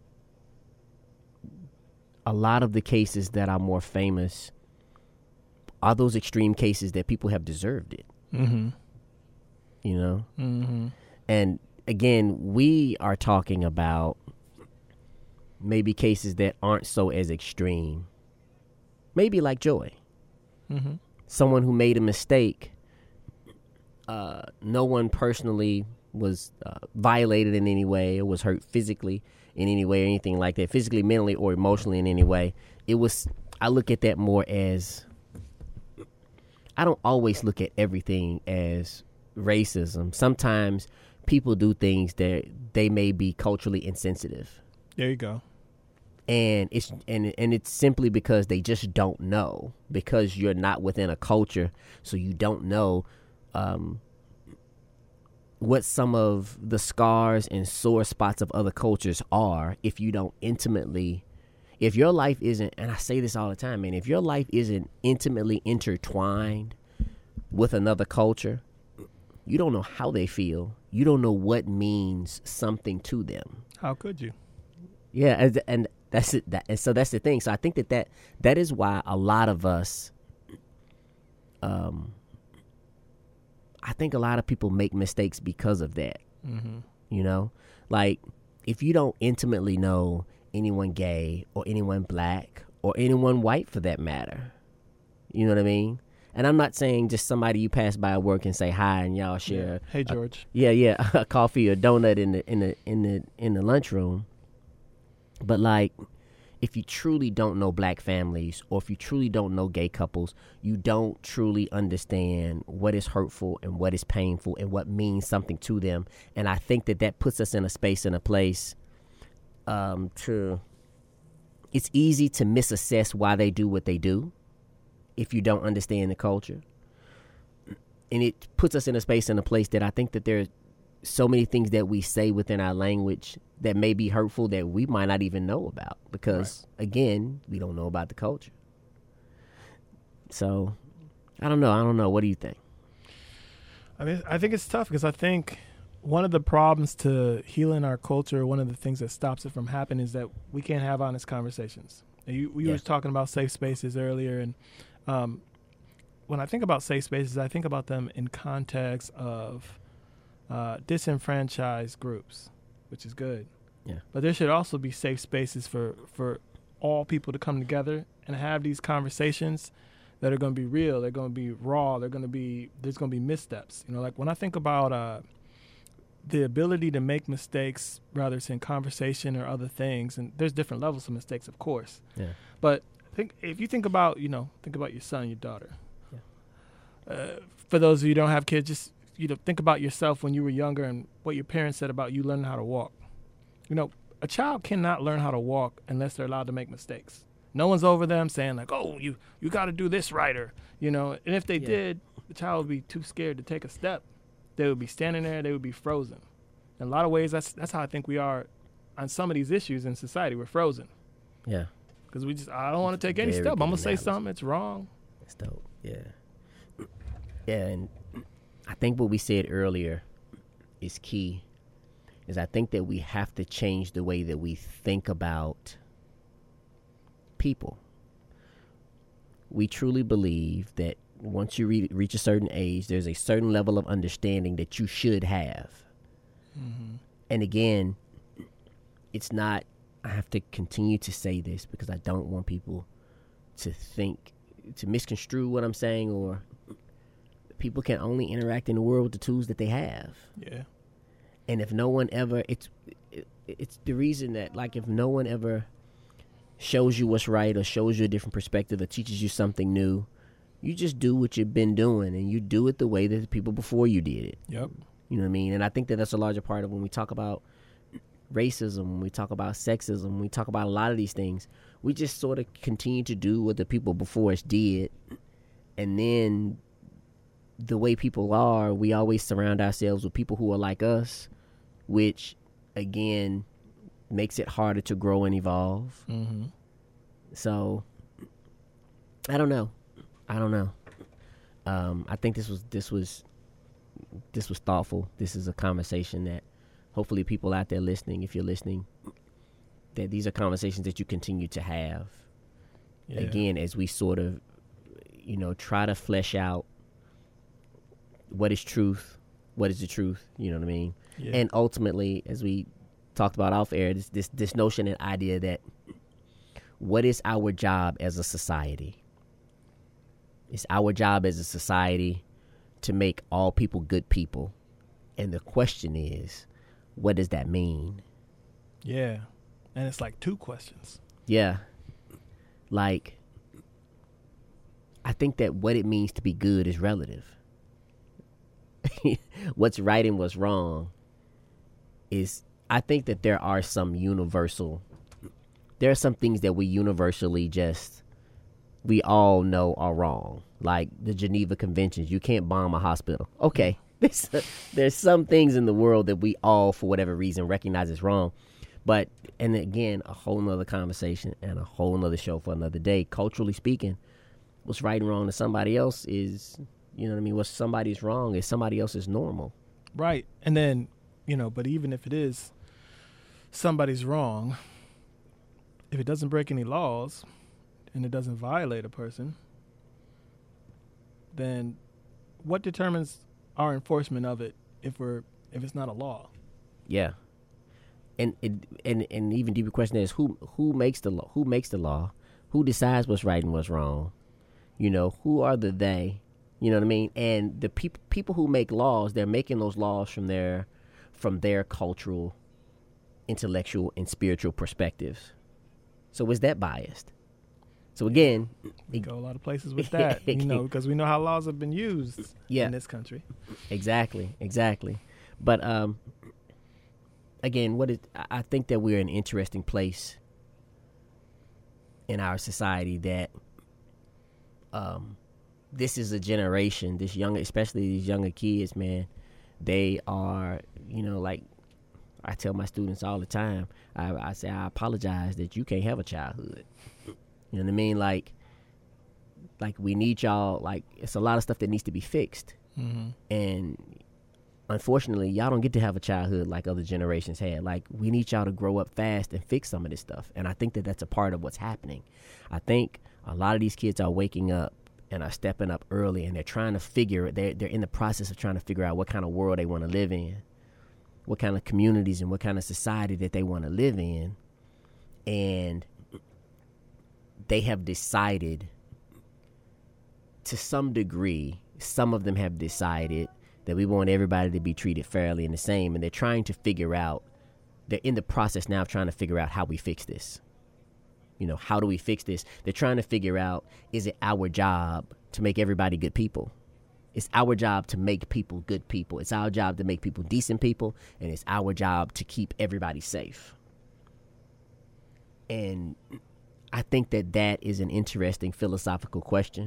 a lot of the cases that are more famous are those extreme cases that people have deserved it. Mm-hmm. You know? Mm-hmm. And again, we are talking about maybe cases that aren't so as extreme. Maybe like Joy. Mm-hmm. Someone who made a mistake. Uh, no one personally was uh, violated in any way or was hurt physically in any way or anything like that, physically, mentally, or emotionally in any way. It was, I look at that more as, I don't always look at everything as racism. Sometimes people do things that they may be culturally insensitive. There you go. And it's and and it's simply because they just don't know, because you're not within a culture, so you don't know um, what some of the scars and sore spots of other cultures are if you don't intimately, if your life isn't, and I say this all the time, man, if your life isn't intimately intertwined with another culture, you don't know how they feel. You don't know what means something to them. How could you? Yeah, and, and that's it. That, and so that's the thing. So I think that, that that is why a lot of us, um, I think a lot of people make mistakes because of that. Mm-hmm. You know, like if you don't intimately know anyone gay or anyone black or anyone white for that matter, you know what I mean? And I'm not saying just somebody you pass by at work and say hi and y'all share. Yeah. Hey, George. A, yeah, yeah, a coffee or donut in the in the in the in the lunchroom. But like, if you truly don't know black families, or if you truly don't know gay couples, you don't truly understand what is hurtful and what is painful and what means something to them. And I think that that puts us in a space and a place um, to. It's easy to misassess why they do what they do if you don't understand the culture. And it puts us in a space and a place that I think that there's so many things that we say within our language that may be hurtful that we might not even know about because, right. again, we don't know about the culture. So, I don't know. I don't know. What do you think? I mean, I think it's tough because I think one of the problems to healing our culture, one of the things that stops it from happening, is that we can't have honest conversations. And you, we Yeah. were talking about safe spaces earlier, and um, when I think about safe spaces, I think about them in context of uh, disenfranchised groups, which is good. Yeah. But there should also be safe spaces for, for all people to come together and have these conversations that are going to be real. They're going to be raw. They're going to be, there's going to be missteps. You know, like when I think about uh, the ability to make mistakes, whether it's in conversation or other things, and there's different levels of mistakes, of course. Yeah. But think if you think about, you know, think about your son, your daughter. Yeah. Uh, for those of you who don't have kids, just, you know, think about yourself when you were younger and what your parents said about you learning how to walk. You know, a child cannot learn how to walk unless they're allowed to make mistakes. No one's over them saying like, oh, you, you got to do this right, or, you know, and if they Yeah. did, the child would be too scared to take a step. They would be standing there, they would be frozen. In a lot of ways, that's that's how I think we are on some of these issues in society. We're frozen. Yeah. Because we just, I don't want to take any Very step. I'm good going to say analogy. something, it's wrong. That's dope. Yeah. Yeah, and I think what we said earlier is key. Is I think that we have to change the way that we think about people. We truly believe that once you re- reach a certain age, there's a certain level of understanding that you should have. Mm-hmm. And again, it's not, I have to continue to say this because I don't want people to think, to misconstrue what I'm saying, or people can only interact in the world with the tools that they have. Yeah. And if no one ever, it's it, it's the reason that, like, if no one ever shows you what's right or shows you a different perspective or teaches you something new, you just do what you've been doing, and you do it the way that the people before you did it. Yep. You know what I mean? And I think that that's a larger part of when we talk about racism, when we talk about sexism, when we talk about a lot of these things, we just sort of continue to do what the people before us did. And then the way people are, we always surround ourselves with people who are like us, which, again, makes it harder to grow and evolve. Mm-hmm. So, I don't know. I don't know. Um, I think this was this was this was thoughtful. This is a conversation that hopefully people out there listening, if you're listening, that these are conversations that you continue to have. Yeah. Again, as we sort of, you know, try to flesh out what is truth, what is the truth, you know what I mean? Yeah. And ultimately, as we talked about off air, this, this this notion and idea that what is our job as a society? It's our job as a society to make all people good people. And the question is, what does that mean? Yeah. And it's like two questions. Yeah. Like, I think that what it means to be good is relative. What's right and what's wrong is, I think that there are some universal, there are some things that we universally just, we all know are wrong. Like the Geneva Conventions, you can't bomb a hospital. Okay. There's, there's some things in the world that we all, for whatever reason, recognize as wrong. But, and again, a whole nother conversation and a whole nother show for another day. Culturally speaking, what's right and wrong to somebody else is, you know what I mean? What somebody's wrong is somebody else's normal. Right. And then, you know, but even if it is somebody's wrong, if it doesn't break any laws and it doesn't violate a person, then what determines our enforcement of it if we're if it's not a law? Yeah. And and and, and even deeper question is who who makes the law? Who makes the law? Who decides what's right and what's wrong? You know, who are the they? You know what I mean? And the people people who make laws, they're making those laws from their from their cultural, intellectual, and spiritual perspectives. So is that biased? So again, We go a lot of places with that, you know, because we know how laws have been used Yeah. in this country. Exactly, exactly. But um, again, what is, I I think that we're in an interesting place in our society that um, this is a generation, this younger, especially these younger kids, man, they are, you know, like I tell my students all the time, I, I say, I apologize that you can't have a childhood. You know what I mean? Like, like we need y'all, like, it's a lot of stuff that needs to be fixed. Mm-hmm. And unfortunately, y'all don't get to have a childhood like other generations had. Like, we need y'all to grow up fast and fix some of this stuff. And I think that that's a part of what's happening. I think a lot of these kids are waking up and are stepping up early, and they're trying to figure, they're, they're in the process of trying to figure out what kind of world they want to live in, what kind of communities and what kind of society that they want to live in. And they have decided, to some degree, some of them have decided that we want everybody to be treated fairly and the same, and they're trying to figure out, they're in the process now of trying to figure out how we fix this. You know, how do we fix this? They're trying to figure out, is it our job to make everybody good people? It's our job to make people good people. It's our job to make people decent people, and it's our job to keep everybody safe. And I think that that is an interesting philosophical question.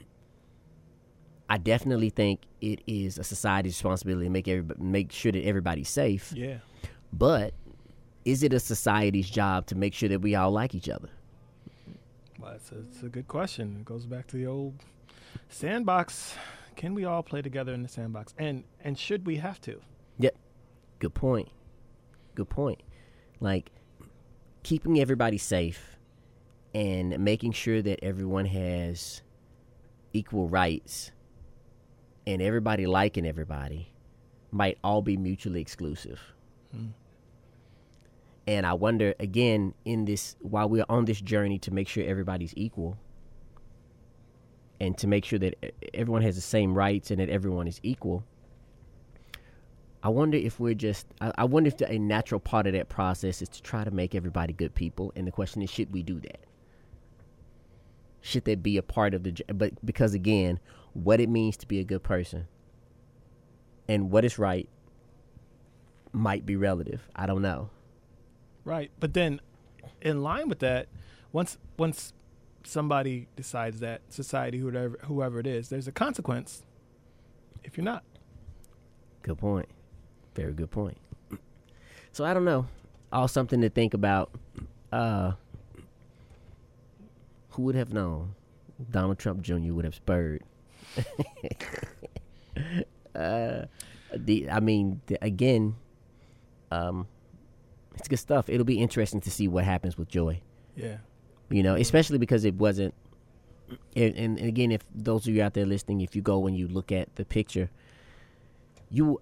I definitely think it is a society's responsibility to make everybody, make sure that everybody's safe. Yeah. But is it a society's job to make sure that we all like each other? Well, it's a, it's a good question. It goes back to the old sandbox. Can we all play together in the sandbox? And and should we have to? Yep. Good point. Good point. Like, keeping everybody safe and making sure that everyone has equal rights and everybody liking everybody might all be mutually exclusive. Hmm. And I wonder, again, in this, while we're on this journey to make sure everybody's equal and to make sure that everyone has the same rights and that everyone is equal, I wonder if we're just, I, I wonder if the, a natural part of that process is to try to make everybody good people. And the question is, should we do that? Should that be a part of the, but because again, what it means to be a good person and what is right might be relative. I don't know. Right. But then in line with that, once once somebody decides that, society, whoever, whoever it is, there's a consequence if you're not. Good point. Very good point. So I don't know. All something to think about. Uh, who would have known Donald Trump Junior would have spurred? uh, the, I mean, the, again, um, it's good stuff. It'll be interesting to see what happens with Joy. Yeah. You know, especially because it wasn't, and, and again, if those of you out there listening, if you go and you look at the picture, you,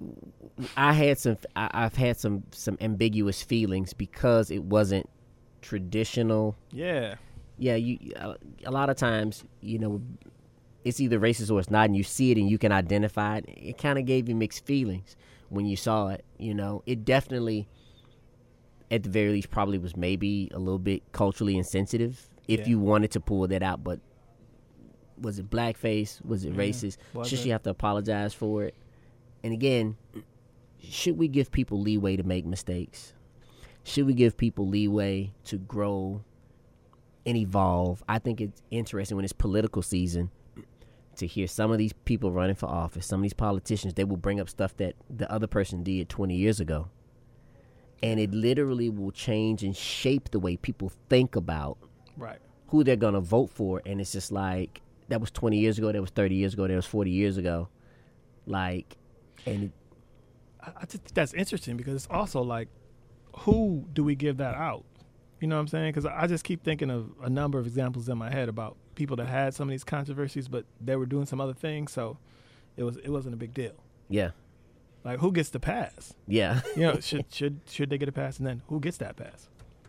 I had some, I, I've had some, some ambiguous feelings because it wasn't traditional. Yeah. Yeah, you, a, a lot of times, you know, it's either racist or it's not, and you see it and you can identify it. It kind of gave you mixed feelings when you saw it. You know, it definitely, at the very least, probably was maybe a little bit culturally insensitive if yeah. you wanted to pull that out. But was it blackface? Was it yeah. racist? Was should it? She have to apologize for it? And again, should we give people leeway to make mistakes? Should we give people leeway to grow and evolve? I think it's interesting when it's political season to hear some of these people running for office, some of these politicians, they will bring up stuff that the other person did twenty years ago. And it literally will change and shape the way people think about right. who they're going to vote for. And it's just like, that was twenty years ago, that was thirty years ago, that was forty years ago. Like, and it, I, I just think that's interesting because it's also like, who do we give that out? You know what I'm saying? Because I just keep thinking of a number of examples in my head about people that had some of these controversies, but they were doing some other things, so it was it wasn't a big deal. Yeah. Like, who gets the pass? Yeah. You know, should should should they get a pass, and then who gets that pass?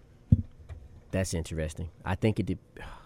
That's interesting. I think it did.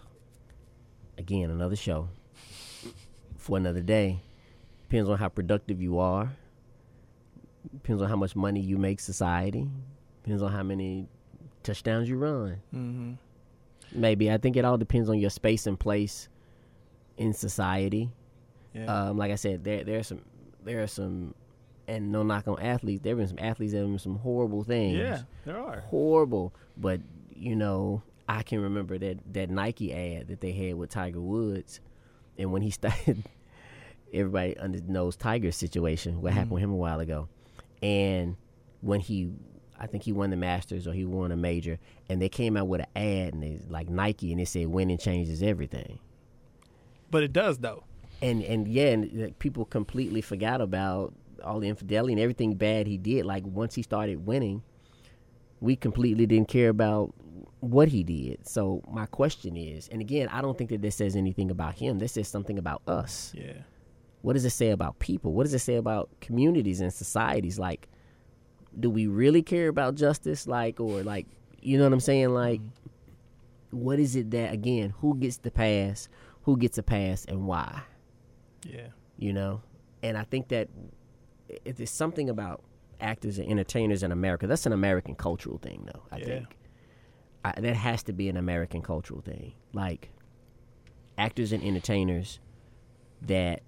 Again, another show for another day. Depends on how productive you are. Depends on how much money you make society. Depends on how many touchdowns you run. Mm-hmm. Maybe. I think it all depends on your space and place in society. Yeah. Um, like I said, there there are some there are some, and no knock on athletes. There have been some athletes that have done some horrible things. Yeah, there are horrible. But you know, I can remember that that Nike ad that they had with Tiger Woods, and when he started, everybody under knows Tiger's situation. What mm-hmm. happened with him a while ago, and when he. I think he won the Masters or he won a major, and they came out with an ad and they like Nike, and it said "Winning changes everything." But it does, though. And and yeah, and like, people completely forgot about all the infidelity and everything bad he did, like once he started winning, we completely didn't care about what he did. So my question is, and again, I don't think that this says anything about him. This says something about us. Yeah. What does it say about people? What does it say about communities and societies? Like, do we really care about justice? Like, or like, you know what I'm saying? Like, mm-hmm. what is it that, again, who gets the pass, who gets a pass, and why? Yeah. You know? And I think that if there's something about actors and entertainers in America, that's an American cultural thing, though, I yeah. think. I, that has to be an American cultural thing. Like, actors and entertainers that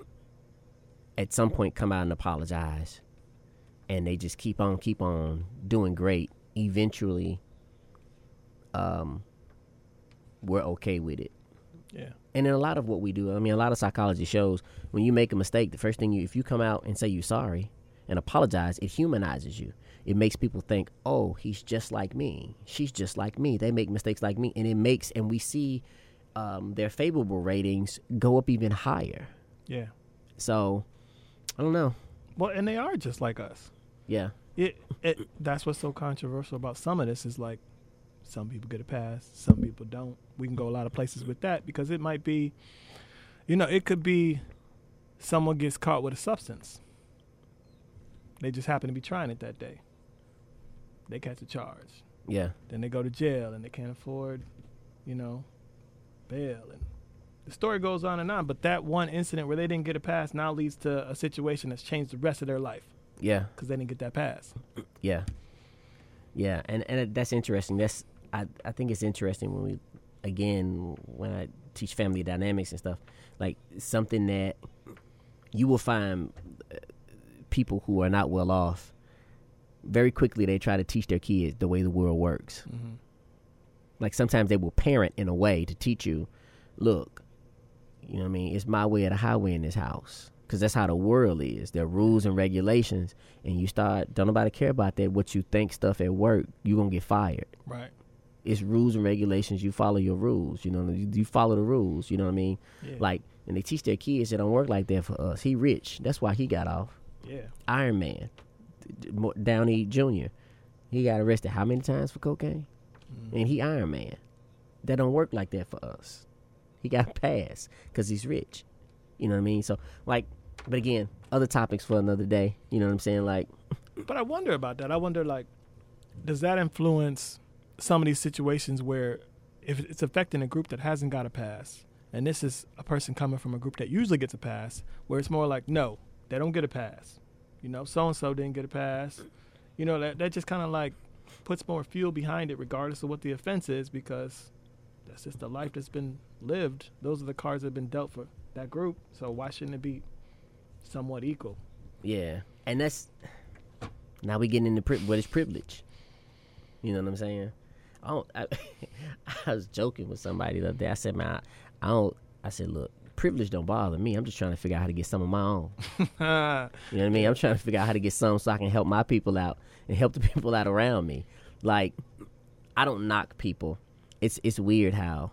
at some point come out and apologize, and they just keep on, keep on doing great. Eventually, um, we're okay with it. Yeah. And in a lot of what we do, I mean, a lot of psychology shows when you make a mistake, the first thing you, if you come out and say you're sorry and apologize, it humanizes you. It makes people think, oh, he's just like me. She's just like me. They make mistakes like me. And it makes, and we see um, their favorable ratings go up even higher. Yeah. So, I don't know. Well, and they are just like us. Yeah. It, it that's what's so controversial about some of this is like some people get a pass, some people don't. We can go a lot of places with that because it might be, you know, it could be someone gets caught with a substance. They just happen to be trying it that day. They catch a charge. Yeah. Then they go to jail and they can't afford, you know, bail. And the story goes on and on. But that one incident where they didn't get a pass now leads to a situation that's changed the rest of their life. Yeah. Because they didn't get that pass. Yeah. Yeah. And, and that's interesting. That's I, I think it's interesting when we, again, when I teach family dynamics and stuff, like something that you will find people who are not well off, very quickly they try to teach their kids the way the world works. Mm-hmm. Like sometimes they will parent in a way to teach you, look, you know what I mean, it's my way or the highway in this house. Because that's how the world is. There are rules and regulations. And you start, don't nobody care about that. What you think stuff at work, you're going to get fired. Right. It's rules and regulations. You follow your rules. You know, you, you follow the rules. You know what I mean? Yeah. Like, and they teach their kids it don't work like that for us. He rich. That's why he got off. Yeah. Iron Man. Downey Junior He got arrested how many times for cocaine? Mm. And he Iron Man. That don't work like that for us. He got passed because he's rich. You know what I mean? So, like, but again, other topics for another day. You know what I'm saying? Like, but I wonder about that. I wonder, like, does that influence some of these situations where if it's affecting a group that hasn't got a pass, and this is a person coming from a group that usually gets a pass, where it's more like, no, they don't get a pass. You know, so-and-so didn't get a pass. You know, that, that just kind of, like, puts more fuel behind it regardless of what the offense is because that's just the life that's been lived. Those are the cards that have been dealt for that group. So why shouldn't it be somewhat equal? Yeah. And that's, now we getting into pri- what is privilege. You know what I'm saying? I don't, I, I was joking with somebody the other day. I said, man, I, I don't, I said, look, privilege don't bother me. I'm just trying to figure out how to get some of my own. You know what I mean? I'm trying to figure out how to get some so I can help my people out and help the people out around me. Like, I don't knock people. It's it's weird how,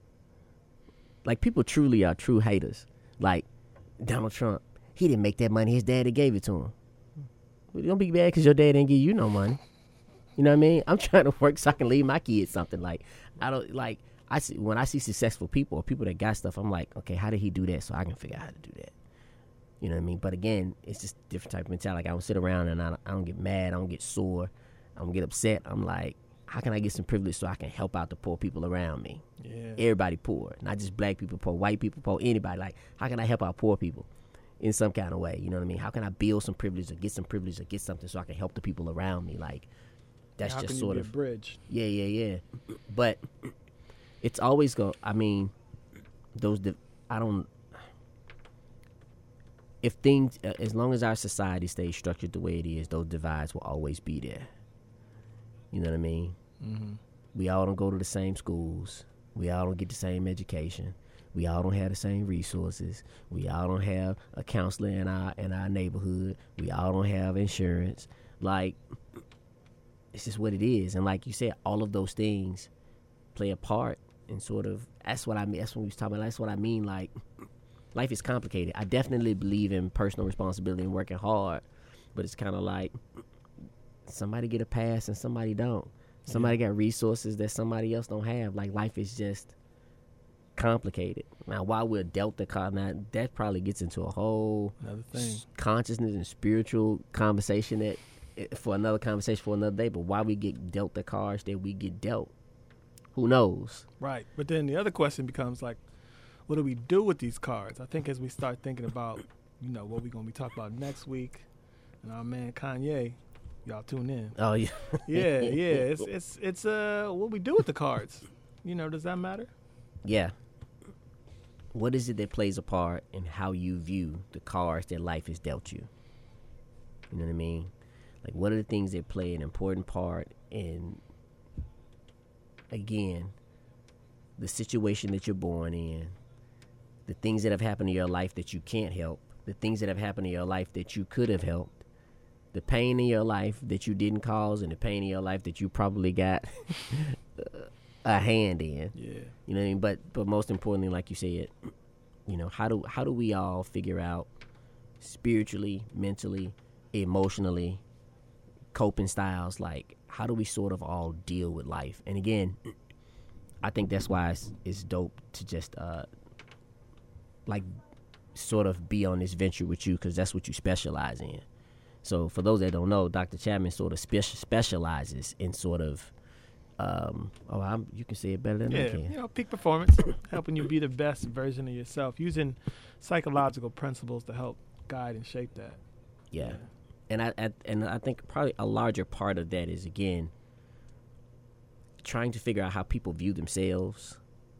like, people truly are true haters. Like, Donald Trump, he didn't make that money. His daddy gave it to him. Well, don't be bad because your dad didn't give you no money. You know what I mean? I'm trying to work so I can leave my kids something. Like, I don't, like, I see, when I see successful people or people that got stuff, I'm like, okay, how did he do that so I can figure out how to do that? You know what I mean? But again, it's just a different type of mentality. Like, I don't sit around and I don't, I don't get mad. I don't get sore. I don't get upset. I'm like, how can I get some privilege so I can help out the poor people around me? Yeah. Everybody poor, not just black people poor, white people poor, anybody. Like, how can I help out poor people in some kind of way? You know what I mean? How can I build some privilege or get some privilege or get something so I can help the people around me? Like, that's how just can sort you of be a bridge. Yeah, yeah, yeah. But it's always go. I mean, those. Div- I don't. If things, uh, as long as our society stays structured the way it is, those divides will always be there. You know what I mean? Mm-hmm. We all don't go to the same schools. We all don't get the same education. We all don't have the same resources. We all don't have a counselor in our in our neighborhood. We all don't have insurance. Like, it's just what it is. And like you said, all of those things play a part in sort of, that's what I mean. That's what we was talking about. That's what I mean. Like, life is complicated. I definitely believe in personal responsibility and working hard, but it's kind of like somebody get a pass and somebody don't. Somebody yeah. got resources that somebody else don't have. Like, life is just complicated. Now, while we're dealt the card, now that probably gets into a whole another thing, consciousness and spiritual conversation that for another conversation for another day. But why we get dealt the cards that we get dealt, who knows? Right. But then the other question becomes like, what do we do with these cards? I think as we start thinking about, you know, what we're gonna be talking about next week, and our man Kanye. Y'all tune in. Oh yeah, yeah, yeah. It's it's it's uh what we do with the cards. You know, does that matter? Yeah. What is it that plays a part in how you view the cards that life has dealt you? You know what I mean? Like, what are the things that play an important part in, again, the situation that you're born in, the things that have happened in your life that you can't help, the things that have happened in your life that you could have helped, the pain in your life that you didn't cause, and the pain in your life that you probably got a hand in. Yeah. You know what I mean? But but most importantly, like you said, you know, how do how do we all figure out spiritually, mentally, emotionally, coping styles? Like, how do we sort of all deal with life? And again, I think that's why it's, it's dope to just uh like sort of be on this venture with you, because that's what you specialize in. So for those that don't know, Doctor Chapman sort of spe- specializes in sort of, um, oh, I'm, you can say it better than yeah, I can. you know, peak performance, helping you be the best version of yourself, using psychological principles to help guide and shape that. Yeah, yeah. and I, I and I think probably a larger part of that is, again, trying to figure out how people view themselves,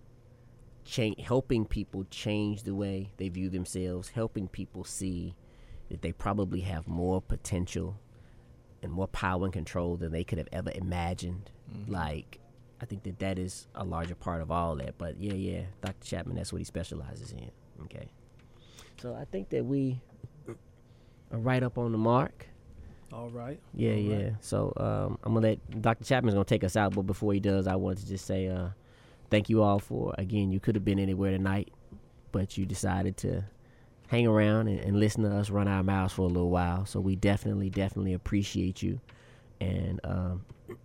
cha- helping people change the way they view themselves, helping people see that they probably have more potential and more power and control than they could have ever imagined. Mm-hmm. Like, I think that that is a larger part of all that. But yeah, yeah, Doctor Chapman, that's what he specializes in. Okay. So I think that we are right up on the mark. All right. Yeah, all yeah. Right. So um, I'm going to let Doctor Chapman's going to take us out. But before he does, I wanted to just say uh, thank you all for, again, you could have been anywhere tonight, but you decided to hang around and, and listen to us run our mouths for a little while. So we definitely, definitely appreciate you. And um,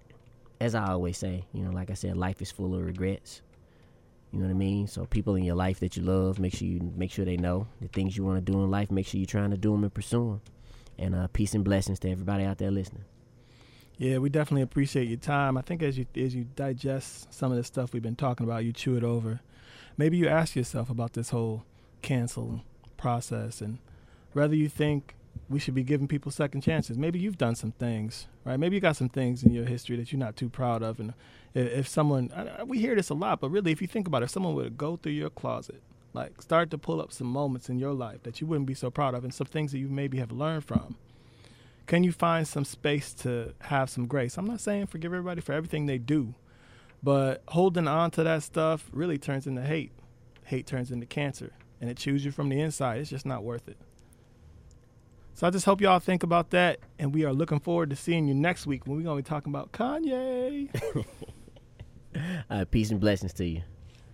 as I always say, you know, like I said, life is full of regrets. You know what I mean? So people in your life that you love, make sure you make sure they know the things you want to do in life. Make sure you're trying to do them and pursue them. And uh, peace and blessings to everybody out there listening. Yeah, we definitely appreciate your time. I think as you as you digest some of the stuff we've been talking about, you chew it over. Maybe you ask yourself about this whole cancel process and whether you think we should be giving people second chances. Maybe you've done some things, right? Maybe you got some things in your history that you're not too proud of. And if, if someone, I, we hear this a lot, but really if you think about it, if someone were to go through your closet, like start to pull up some moments in your life that you wouldn't be so proud of and some things that you maybe have learned from, can you find some space to have some grace? I'm not saying forgive everybody for everything they do, but holding on to that stuff really turns into hate. Hate turns into cancer. And it chews you from the inside. It's just not worth it. So I just hope y'all think about that. And we are looking forward to seeing you next week when we're going to be talking about Kanye. uh, peace and blessings to you.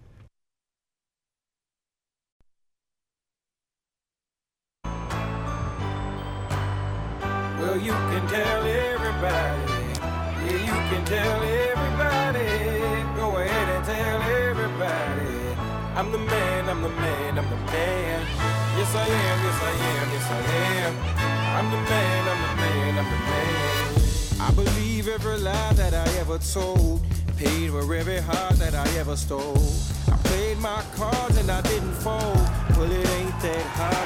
Well, you can tell everybody. Yeah, you can tell everybody. Go ahead and tell everybody. I'm the man, I'm the man, I'm the man. Yes, I am, yes, I am, yes, I am. I'm the man, I'm the man, I'm the man. I believe every lie that I ever told. Paid for every heart that I ever stole. I played my cards and I didn't fold. Well, it ain't that hard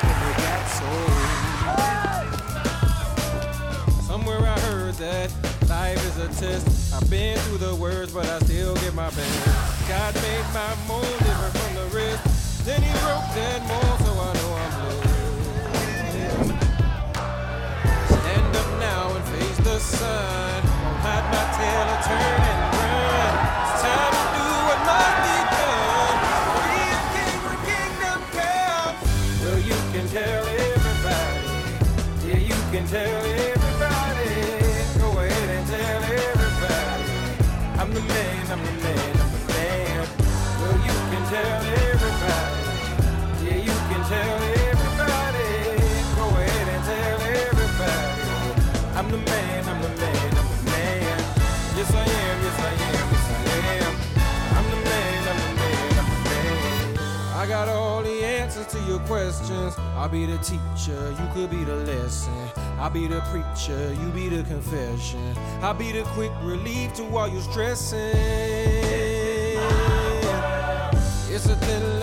when they got sold. Somewhere I heard that life is a test. I've been through the worst, but I still get my best. God made my mold different from the rest. Then he broke that mold, so I know I'm blessed. Stand up now and face the sun. Won't hide my tail or turn and run. It's time to do what must be done. Be a king when kingdom comes. Well, you can tell everybody. Yeah, you can tell everybody. Go ahead and tell everybody. I'm the man, I'm the man, I'm the man. Well, you can tell everybody. Yeah, you can tell answers to your questions. I'll be the teacher, you could be the lesson. I'll be the preacher, you be the confession. I'll be the quick relief to all your stressing. It's a thin